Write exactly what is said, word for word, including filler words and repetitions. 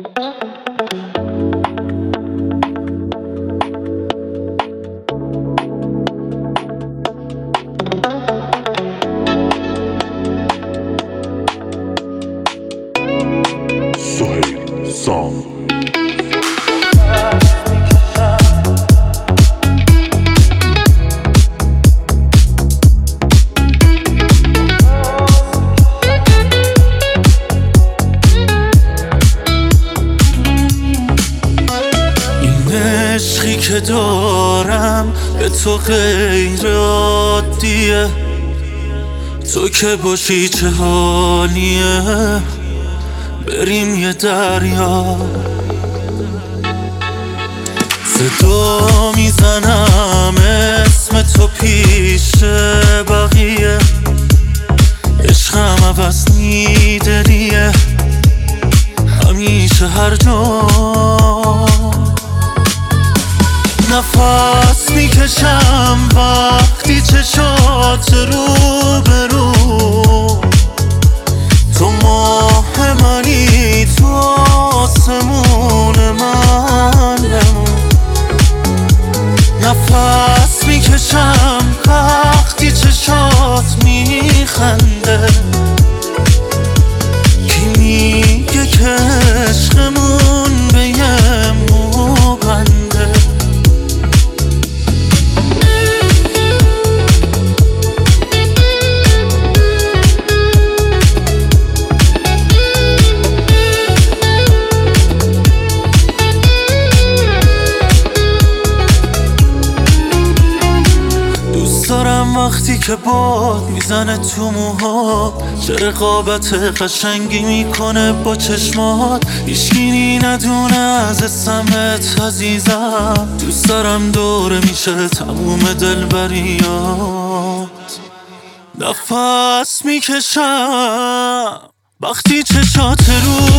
Sohail Song. عشقی که دارم به تو غیر عادیه، تو که باشی چه حالیه، بریم یه دریا. صدا میزنم اسم تو پیش بقیه، عشقم عوض نیدریه همیشه هر جا. نفس میکشم وقتی چشات رو به رو، تو ماه منی، تو آسمون من بمون. نفس میکشم وقتی چشات میخنده، کی میگه که عشقمون به یه مو بنده. دارم وقتی که باد میزنه تو موها، چه رقابت قشنگی میکنه با چشمات. هیچکی ندونه از اسمت عزیزم، دوست دارم دوره میشه تموم دلبریات. نفس میکشم وقتی چشات رو